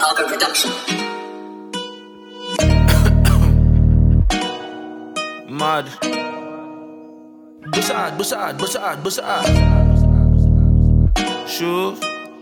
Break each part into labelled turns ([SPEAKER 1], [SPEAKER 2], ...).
[SPEAKER 1] Alga Production.
[SPEAKER 2] Mad. Bussard. Shoot.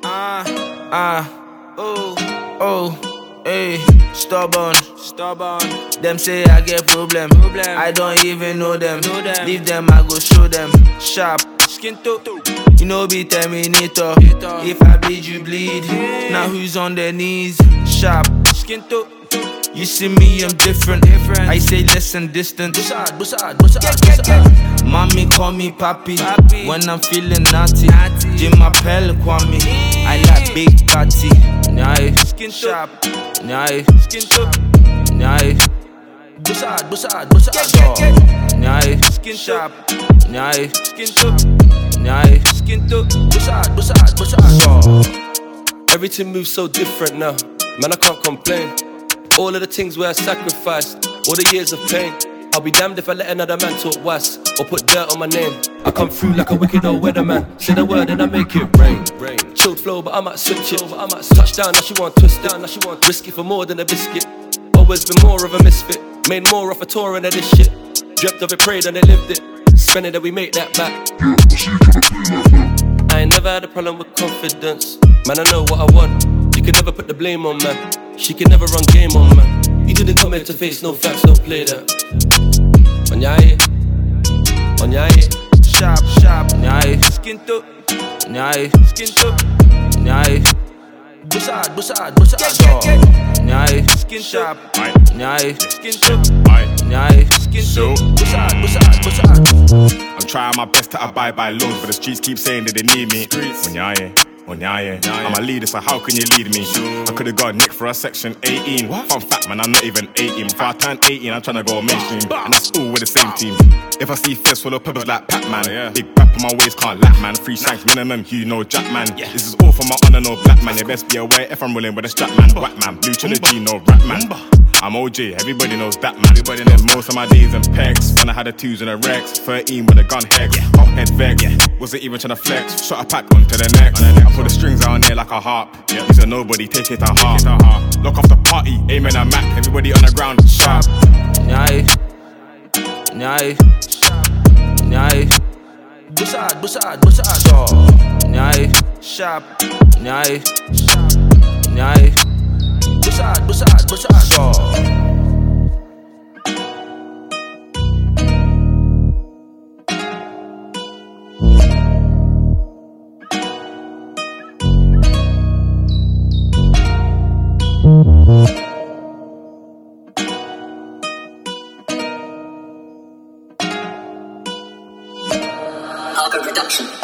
[SPEAKER 2] Hey. Stubborn. Them say I get problem. I don't even know them. Leave them, I go show them. Sharp. Skin toe. You know be Terminator. If I bleed, you bleed. Now who's on their knees? Sharp. Skin toe. You see me, I'm different. I say less and distant. Bussard. Mommy call me papi when I'm feeling naughty. Jim Appel Kwame. I like big party. Nyai, skin sharp. Nyai, skin toe. Nyai, bussard. Nyai, skin sharp. Nyai, skin toe. Nyai, skin toe. Bussard.
[SPEAKER 3] Everything moves so different now. Man, I can't complain. All of the things where I sacrificed, all the years of pain. I'll be damned if I let another man talk was or put dirt on my name. I come through like a wicked old weatherman. Say the word and I make it rain. Chilled flow, but I might switch it. Touchdown, now she want twist it. Now she want risky for more than a biscuit. Always been more of a misfit. Made more off a touring of this shit. Dreamt of it, prayed and they lived it. Spending that we make that back. I ain't never had a problem with confidence. Man, I know what I want. You can never put the blame on man. She can never run game on man. You didn't come here to face no facts, don't play that. On your eye.
[SPEAKER 2] Sharp. Nyai, skin toe. Nyai, skin toe. Nyai, bussard. Nyai, skin sharp. Nyai, skin toe. Nyai, skin toe. Bussard.
[SPEAKER 4] I'm trying my best to abide by laws, but the streets keep saying that they need me. Onyaye. I'm a leader, so how can you lead me? I could've got nicked for a section 18. Fun fact, man, I'm not even 18. Before I turn 18, I'm tryna go mainstream, and that's all with the same team. If I see Fez full of peppers like Pac-Man, big rap on my waist, can't lack, man. 3 shanks minimum, you know Jack, man. This is all for my honor, no black man. You best be aware if I'm rolling with a strap, man. Whack, man, blue trilogy, no rap, man. I'm OG, everybody knows that, man. Everybody knows most of my days in pegs. When I had the 2s and the Rex, 13 with a gun hex. Hot head vex, wasn't even tryna flex. Shot a pack onto the next. I put the strings on there like a harp. He's a nobody, take it to heart. Lock off the party, aiming at Mac. Everybody on the ground, sharp.
[SPEAKER 2] Nyai, bussard. Nyai, sharp. Nyai, bussard.
[SPEAKER 1] Alga Production.